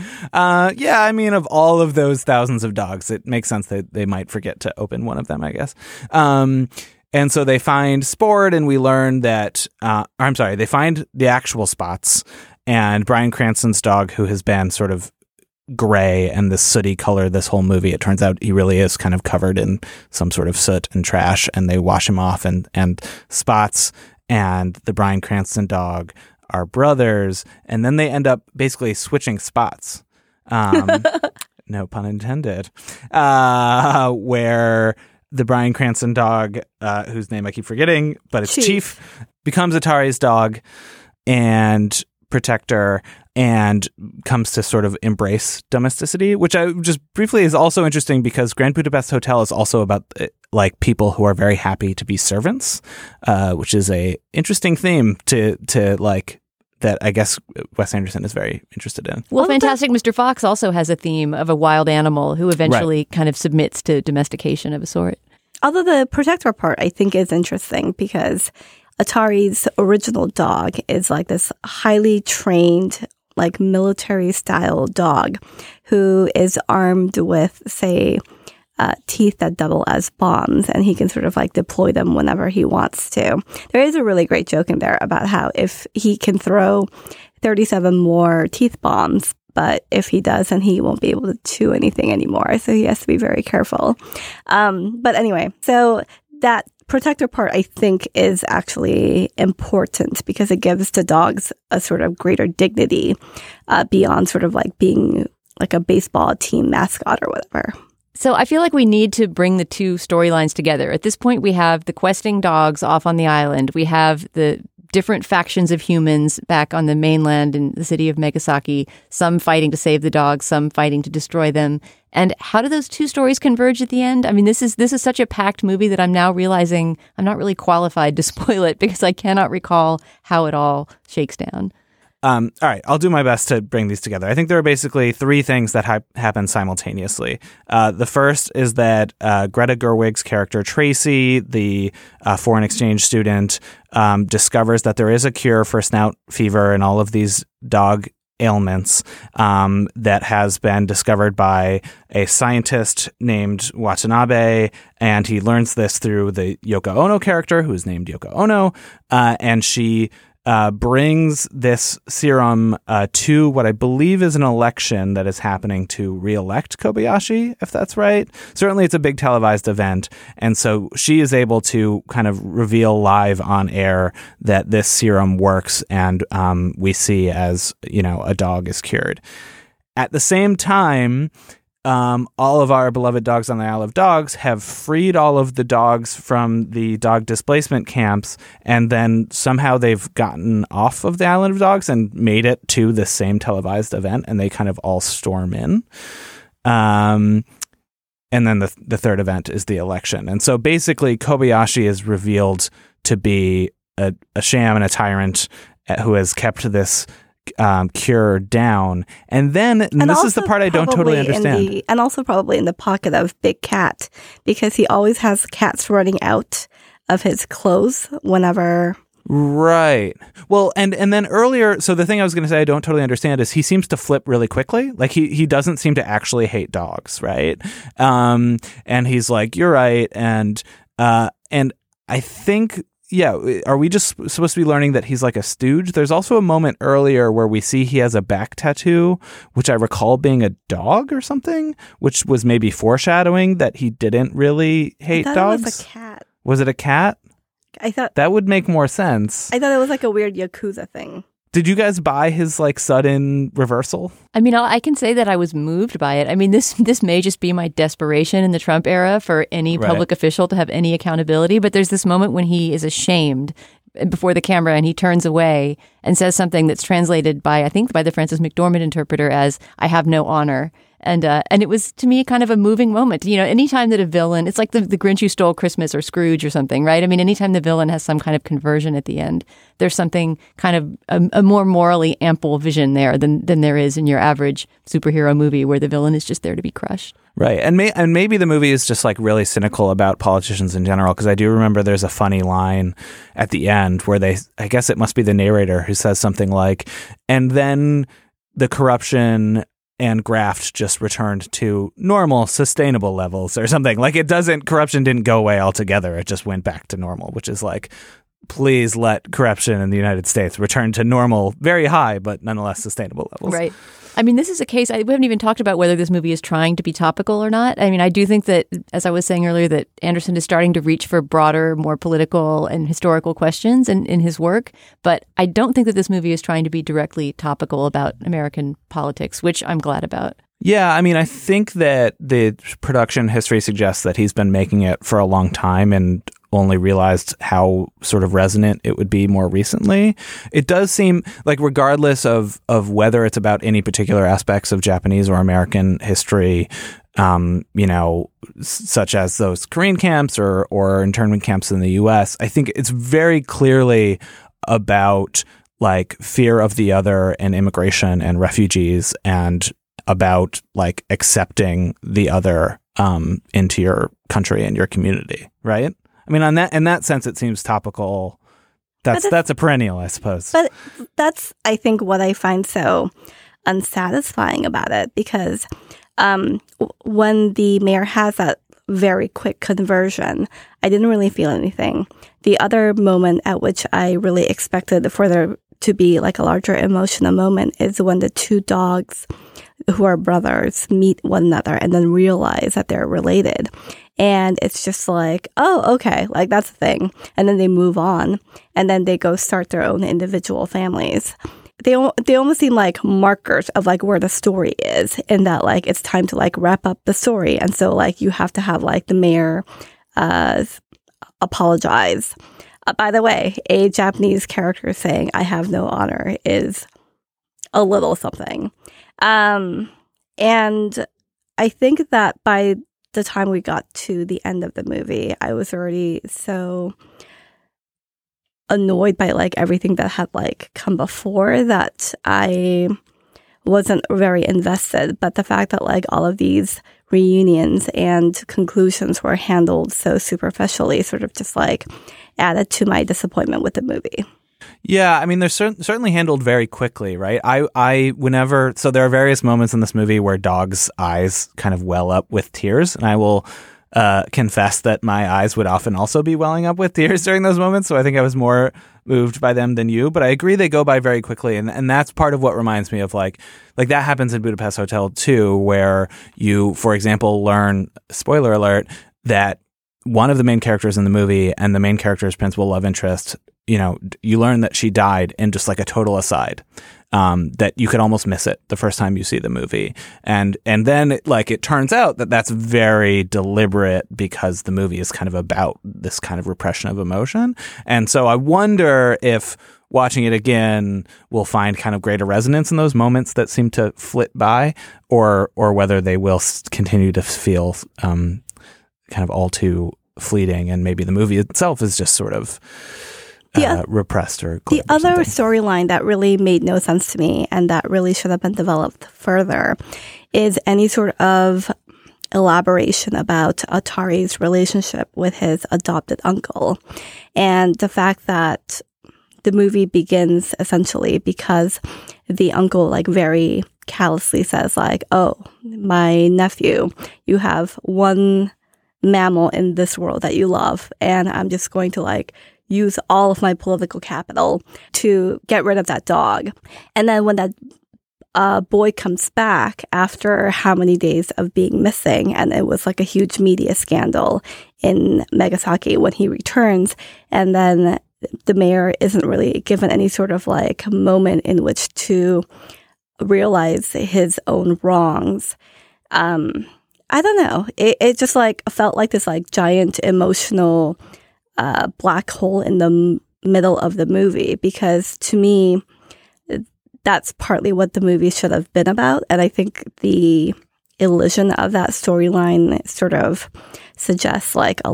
Yeah, I mean, of all of those thousands of dogs, it makes sense that they might forget to open one of them, I guess. And so they find Sport, and we learn that, they find the actual Spots, and Bryan Cranston's dog, who has been sort of gray and this sooty color this whole movie, it turns out he really is kind of covered in some sort of soot and trash, and they wash him off, and Spots and the Bryan Cranston dog are brothers, and then they end up basically switching spots. No pun intended. Where the Bryan Cranston dog, whose name I keep forgetting, but it's Chief, becomes Atari's dog and protector, and comes to sort of embrace domesticity, which I just briefly is also interesting because Grand Budapest Hotel is also about like people who are very happy to be servants, which is a interesting theme to like that I guess Wes Anderson is very interested in. Well, Fantastic Mr. Fox also has a theme of a wild animal who eventually kind of submits to domestication of a sort. Although the protector part I think is interesting because Atari's original dog is like this highly trained, like military-style dog who is armed with, say, teeth that double as bombs, and he can sort of like deploy them whenever he wants to. There is a really great joke in there about how if he can throw 37 more teeth bombs, but if he does, then he won't be able to chew anything anymore. So he has to be very careful. But anyway, so that protector part, I think, is actually important because it gives the dogs a sort of greater dignity beyond sort of like being like a baseball team mascot or whatever. So I feel like we need to bring the two storylines together. At this point, we have the questing dogs off on the island. We have the different factions of humans back on the mainland in the city of Megasaki, some fighting to save the dogs, some fighting to destroy them. And how do those two stories converge at the end? I mean, this is such a packed movie that I'm now realizing I'm not really qualified to spoil it because I cannot recall how it all shakes down. All right, I'll do my best to bring these together. I think there are basically three things that happen simultaneously. The first is that Greta Gerwig's character Tracy, the foreign exchange student, discovers that there is a cure for snout fever and all of these dog ailments that has been discovered by a scientist named Watanabe, and he learns this through the Yoko Ono character, who is named Yoko Ono, and she brings this serum to what I believe is an election that is happening to re-elect Kobayashi, if that's right. Certainly it's a big televised event. And so she is able to kind of reveal live on air that this serum works, and we see as, a dog is cured. At the same time, all of our beloved dogs on the Isle of Dogs have freed all of the dogs from the dog displacement camps, and then somehow they've gotten off of the Island of Dogs and made it to the same televised event, and they kind of all storm in. And then the third event is the election. And so basically Kobayashi is revealed to be a sham and a tyrant who has kept this cure down, and this is the part I don't totally understand. And also probably in the pocket of Big Cat, because he always has cats running out of his clothes whenever. Right. Well, and then earlier, so the thing I was going to say I don't totally understand is he seems to flip really quickly. Like he doesn't seem to actually hate dogs, right? And he's like, "You're right," and I think. Yeah, are we just supposed to be learning that he's like a stooge? There's also a moment earlier where we see he has a back tattoo, which I recall being a dog or something, which was maybe foreshadowing that he didn't really hate dogs. It was a cat. Was it a cat? I thought that would make more sense. I thought it was like a weird Yakuza thing. Did you guys buy his like sudden reversal? I mean, I can say that I was moved by it. I mean, this may just be my desperation in the Trump era for any public official to have any accountability. But there's this moment when he is ashamed before the camera and he turns away and says something that's translated by the Frances McDormand interpreter as "I have no honor." And it was, to me, kind of a moving moment. Anytime that a villain, it's like the Grinch Who Stole Christmas or Scrooge or something, right? I mean, anytime the villain has some kind of conversion at the end, there's something kind of a more morally ample vision there than there is in your average superhero movie where the villain is just there to be crushed. Right. And maybe the movie is just like really cynical about politicians in general, because I do remember there's a funny line at the end where I guess it must be the narrator who says something like, and then the corruption and graft just returned to normal, sustainable levels or something. Like corruption didn't go away altogether. It just went back to normal, which is like, please let corruption in the United States return to normal, very high, but nonetheless sustainable levels. Right. I mean, this is a case, we haven't even talked about whether this movie is trying to be topical or not. I mean, I do think that, as I was saying earlier, that Anderson is starting to reach for broader, more political and historical questions in his work. But I don't think that this movie is trying to be directly topical about American politics, which I'm glad about. Yeah, I mean, I think that the production history suggests that he's been making it for a long time and only realized how sort of resonant it would be more recently. It does seem like, regardless of whether it's about any particular aspects of Japanese or American history, such as those Korean camps or internment camps in the U.S., I think it's very clearly about like fear of the other and immigration and refugees, and about like accepting the other into your country and your community, right? I mean, in that sense, it seems topical. That's a perennial, I suppose. But that's, I think, what I find so unsatisfying about it, because when the mayor has that very quick conversion, I didn't really feel anything. The other moment at which I really expected for there to be like a larger emotional moment is when the two dogs who are brothers meet one another and then realize that they're related. And it's just like, oh, okay, like that's a thing. And then they move on, and then they go start their own individual families. They almost seem like markers of like where the story is, in that like it's time to like wrap up the story. And so like you have to have like the mayor apologize. By the way, a Japanese character saying "I have no honor" is a little something. And I think that by the time we got to the end of the movie, I was already so annoyed by like everything that had like come before that I wasn't very invested. But the fact that like all of these reunions and conclusions were handled so superficially sort of just like added to my disappointment with the movie. Yeah, I mean, they're certainly handled very quickly, right? So there are various moments in this movie where dogs' eyes kind of well up with tears, and I will confess that my eyes would often also be welling up with tears during those moments. So I think I was more moved by them than you, but I agree they go by very quickly, and that's part of what reminds me of like that happens in Budapest Hotel too, where you, for example, learn, spoiler alert, that one of the main characters in the movie and the main character's principal love interest, you learn that she died in just like a total aside. That you could almost miss it the first time you see the movie. And then it turns out that that's very deliberate because the movie is kind of about this kind of repression of emotion. And so I wonder if watching it again will find kind of greater resonance in those moments that seem to flit by, or whether they will continue to feel kind of all too fleeting, and maybe the movie itself is just sort of repressed or the other storyline that really made no sense to me and that really should have been developed further is any sort of elaboration about Atari's relationship with his adopted uncle, and the fact that the movie begins essentially because the uncle very callously says oh, my nephew, you have one mammal in this world that you love, and I'm just going to use all of my political capital to get rid of that dog. And then when that boy comes back after how many days of being missing, and it was a huge media scandal in Megasaki when he returns, and then the mayor isn't really given any sort of moment in which to realize his own wrongs. I don't know. It just felt like this giant emotional black hole in the middle of the movie, because to me, that's partly what the movie should have been about. And I think the illusion of that storyline sort of suggests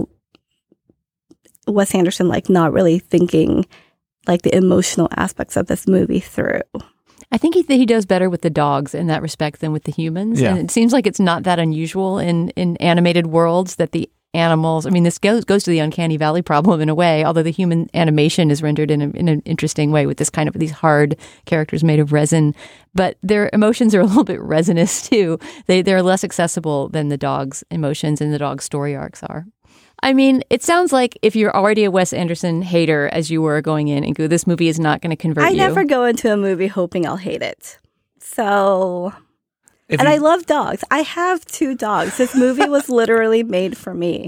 Wes Anderson not really thinking the emotional aspects of this movie through. I think he does better with the dogs in that respect than with the humans. Yeah. And it seems like it's not that unusual in animated worlds that the animals, this goes to the uncanny valley problem in a way, although the human animation is rendered in an interesting way with this kind of these hard characters made of resin. But their emotions are a little bit resinous too. They're less accessible than the dog's emotions and the dog's story arcs are. It sounds like if you're already a Wes Anderson hater, as you were going in, Inkoo, this movie is not going to convert you. I never go into a movie hoping I'll hate it. So... I love dogs. I have 2 dogs. This movie was literally made for me.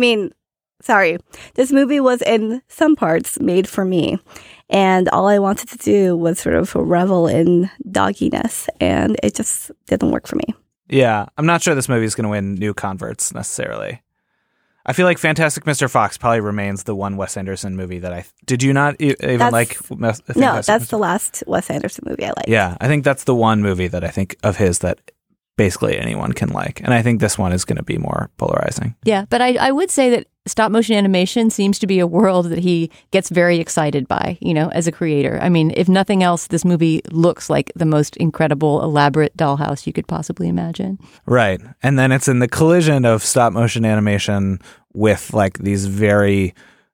This movie was in some parts made for me. And all I wanted to do was sort of revel in dogginess. And it just didn't work for me. Yeah. I'm not sure this movie is going to win new converts necessarily. I feel like Fantastic Mr. Fox probably remains the one Wes Anderson movie that did you not even like? No, that's the last Wes Anderson movie I liked. Yeah, I think that's the one movie that I think of his that basically anyone can like. And I think this one is going to be more polarizing. Yeah, but I would say that stop motion animation seems to be a world that he gets very excited by, as a creator. If nothing else, this movie looks like the most incredible, elaborate dollhouse you could possibly imagine. Right. And then it's in the collision of stop motion animation with these very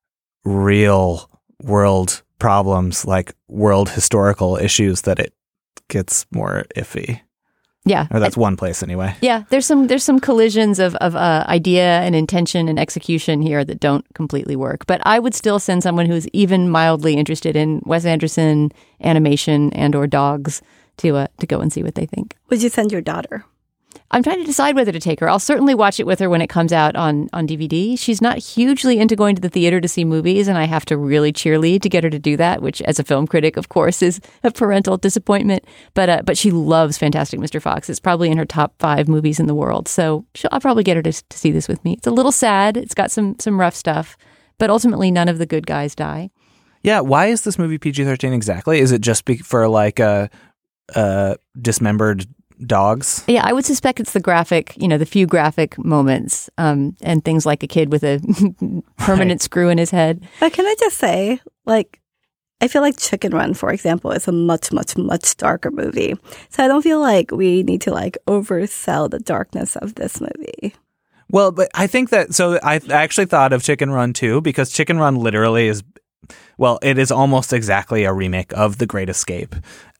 real world problems, world historical issues, that it gets more iffy. Yeah. Or that's one place anyway. Yeah. There's some collisions of idea and intention and execution here that don't completely work. But I would still send someone who's even mildly interested in Wes Anderson animation and or dogs to go and see what they think. Would you send your daughter? I'm trying to decide whether to take her. I'll certainly watch it with her when it comes out on DVD. She's not hugely into going to the theater to see movies, and I have to really cheerlead to get her to do that, which as a film critic, of course, is a parental disappointment. But she loves Fantastic Mr. Fox. It's probably in her top 5 movies in the world. So I'll probably get her to see this with me. It's a little sad. It's got some rough stuff, but ultimately none of the good guys die. Yeah. Why is this movie PG-13 exactly? Is it just for dismembered dogs? Yeah, I would suspect it's the graphic, the few graphic moments and things like a kid with a permanent screw in his head. But can I just say, I feel like Chicken Run, for example, is a much, much, much darker movie. So I don't feel like we need to oversell the darkness of this movie. Well, but I think that, so I actually thought of Chicken Run too, because Chicken Run literally is, it is almost exactly a remake of The Great Escape.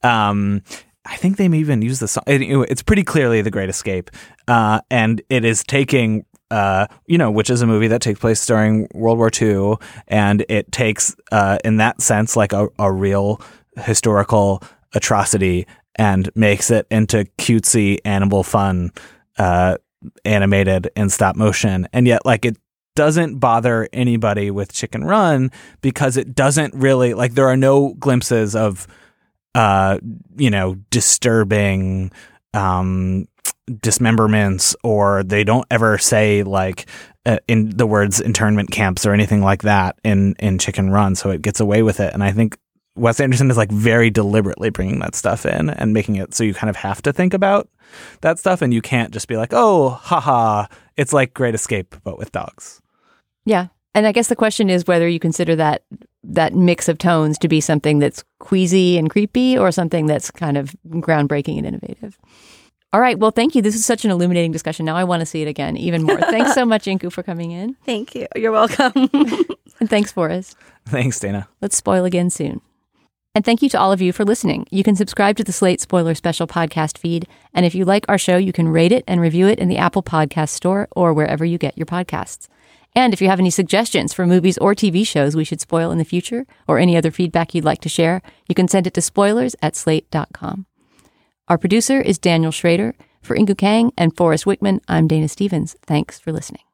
I think they may even use the song. It's pretty clearly The Great Escape. And it is taking which is a movie that takes place during World War II, and it takes, in that sense, like a real historical atrocity and makes it into cutesy animal fun, animated in stop motion. And yet, like, it doesn't bother anybody with Chicken Run because it doesn't really, like, there are no glimpses of, disturbing dismemberments, or they don't ever say, like, in the words internment camps or anything like that in Chicken Run. So it gets away with it. And I think Wes Anderson is, like, very deliberately bringing that stuff in and making it so you kind of have to think about that stuff, and you can't just be like, oh, haha, it's like Great Escape, but with dogs. Yeah. And I guess the question is whether you consider that mix of tones to be something that's queasy and creepy or something that's kind of groundbreaking and innovative. All right. Well, thank you. This is such an illuminating discussion. Now I want to see it again even more. Thanks so much, Inku, for coming in. Thank you. You're welcome. And thanks, Forrest. Thanks, Dana. Let's spoil again soon. And thank you to all of you for listening. You can subscribe to the Slate Spoiler Special podcast feed. And if you like our show, you can rate it and review it in the Apple Podcast Store or wherever you get your podcasts. And if you have any suggestions for movies or TV shows we should spoil in the future, or any other feedback you'd like to share, you can send it to spoilers@slate.com. Our producer is Daniel Schrader. For Inku Kang and Forrest Wickman, I'm Dana Stevens. Thanks for listening.